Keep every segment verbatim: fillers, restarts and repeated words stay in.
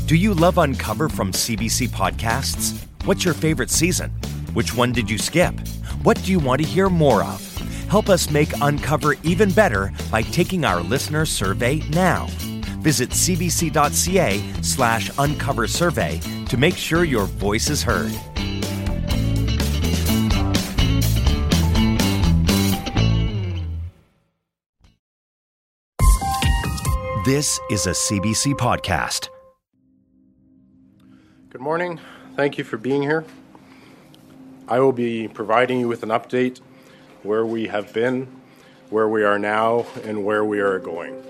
Do you love Uncover from C B C Podcasts? What's your favorite season? Which one did you skip? What do you want to hear more of? Help us make Uncover even better by taking our listener survey now. Visit cbc.ca slash uncover survey to make sure your voice is heard. This is a C B C podcast. Good morning. Thank you for being here. I will be providing you with an update where we have been, where we are now, and where we are going.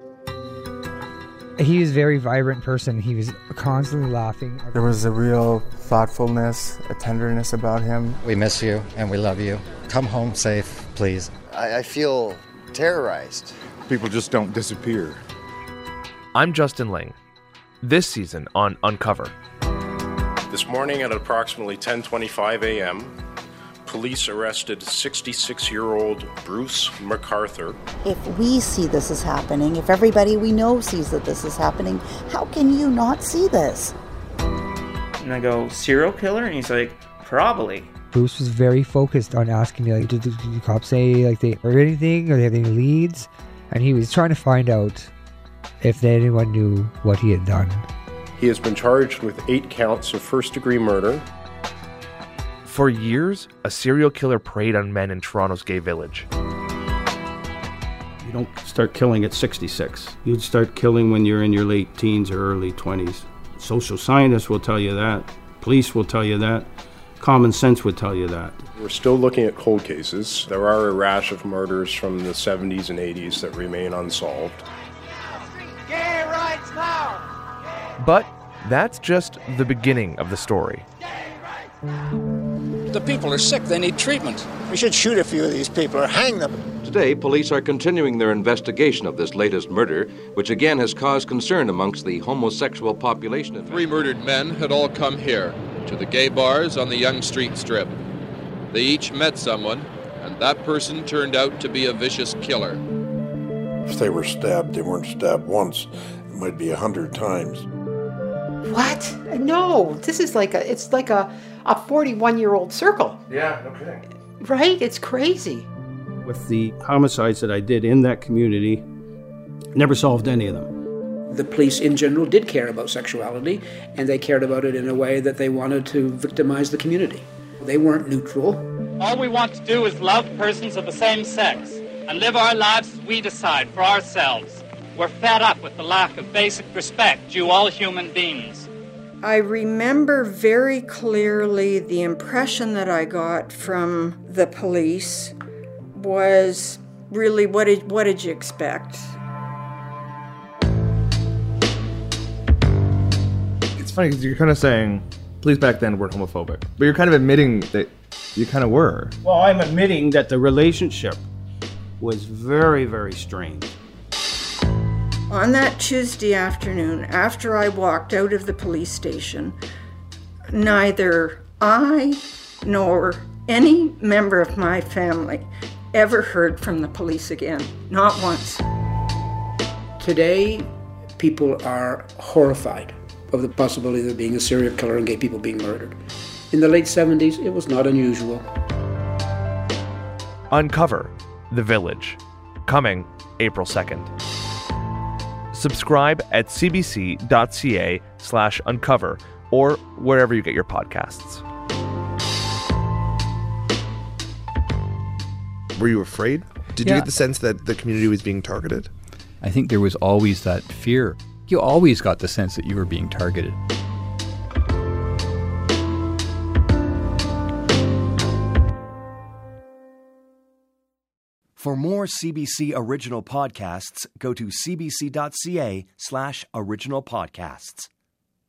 He was a very vibrant person. He was constantly laughing. There was a real thoughtfulness, a tenderness about him. We miss you and we love you. Come home safe, please. I, I feel terrorized. People just don't disappear. I'm Justin Ling. This season on Uncover. This morning at approximately ten twenty-five a.m., police arrested sixty-six-year-old Bruce MacArthur. If we see this is happening, if everybody we know sees that this is happening, how can you not see this? And I go, serial killer? And he's like, probably. Bruce was very focused on asking me, like, did, did, did the cops say, like, they heard anything? Or they have any leads? And he was trying to find out if anyone knew what he had done. He has been charged with eight counts of first-degree murder. For years, a serial killer preyed on men in Toronto's gay village. You don't start killing at sixty-six. You'd start killing when you're in your late teens or early twenties. Social scientists will tell you that. Police will tell you that. Common sense would tell you that. We're still looking at cold cases. There are a rash of murders from the seventies and eighties that remain unsolved. Gay rights now! But that's just the beginning of the story. The people are sick. They need treatment. We should shoot a few of these people or hang them. Today, police are continuing their investigation of this latest murder, which again has caused concern amongst the homosexual population. Three murdered men had all come here, to the gay bars on the Yonge Street Strip. They each met someone, and that person turned out to be a vicious killer. If they were stabbed, they weren't stabbed once. It might be a hundred times. What? No, this is like a, it's like a, a forty-one-year-old circle. Yeah, no kidding. Right? It's crazy. With the homicides that I did in that community, never solved any of them. The police in general did care about sexuality, and they cared about it in a way that they wanted to victimize the community. They weren't neutral. All we want to do is love persons of the same sex and live our lives as we decide for ourselves. We're fed up with the lack of basic respect due all human beings. I remember very clearly the impression that I got from the police was really, what did, what did you expect? It's funny because you're kind of saying, police back then weren't homophobic, but you're kind of admitting that you kind of were. Well, I'm admitting that the relationship was very, very strained. On that Tuesday afternoon, after I walked out of the police station, neither I nor any member of my family ever heard from the police again. Not once. Today, people are horrified of the possibility of there being a serial killer and gay people being murdered. In the late seventies, it was not unusual. Uncover The Village, coming April second. Subscribe at cbc.ca slash uncover or wherever you get your podcasts. Were you afraid? Did yeah. you get the sense that the community was being targeted? I think there was always that fear. You always got the sense that you were being targeted. For more C B C original podcasts, go to cbc.ca slash original podcasts.